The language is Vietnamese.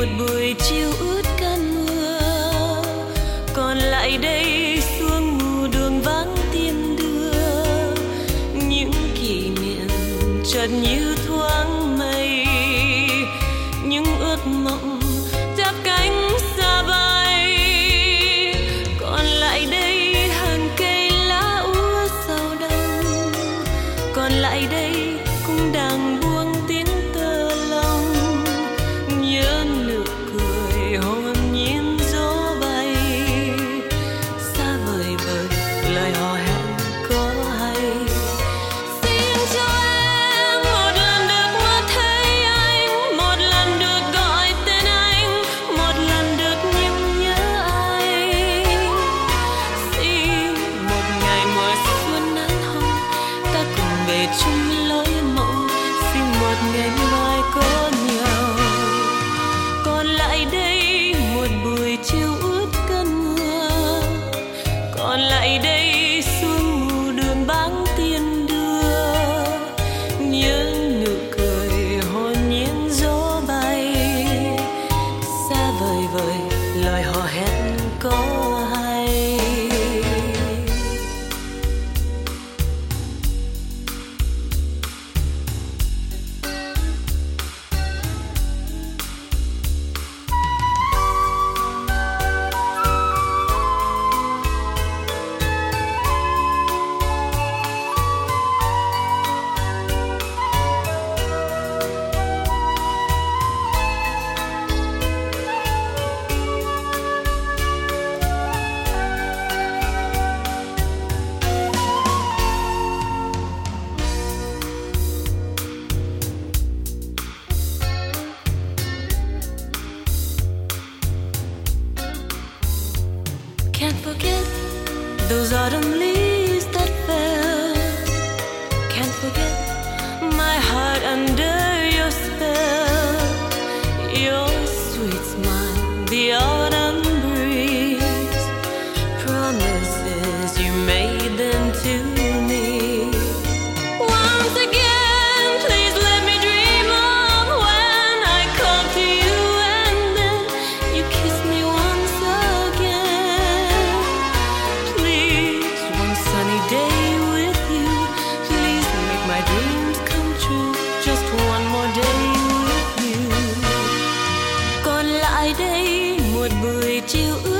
một buổi chiều ướt cơn mưa, còn lại đây sương mù đường vắng tiêm đưa những kỷ niệm chợt như thoáng mây, những ước mộng đáp cánh xa bay. Còn lại đây hàng cây lá úa sau đông, còn lại đây cũng đang buông tiếng tơ lòng, nhớ nụ cười hồn nhiên gió bay, xa vời vời lời hò hẹn có hay. Xin cho em một lần được mơ thấy anh, một lần được gọi tên anh, một lần được nhung nhớ anh. Xin một ngày mùa xuân nắng hồng, ta cùng về chung lối mộng. Xin một ngày mai có nhau. Còn lại đây một buổi chiều ướt cơn mưa, còn lại đây sương mù đường băng tiên đưa nhớ nụ cười hồn nhiên gió bay, xa vời vời lời hò hẹn có hay. Can't forget those autumn leaves that fell. Can't forget my heart under your spell. Your sweet smile, the autumn breeze, promises you made them to me. Once again, please let me dream of when I come to you and then you kiss me once again. Please, one sunny day with you, please make my dreams come true. Just one more day with you. Còn lại đây một buổi chiều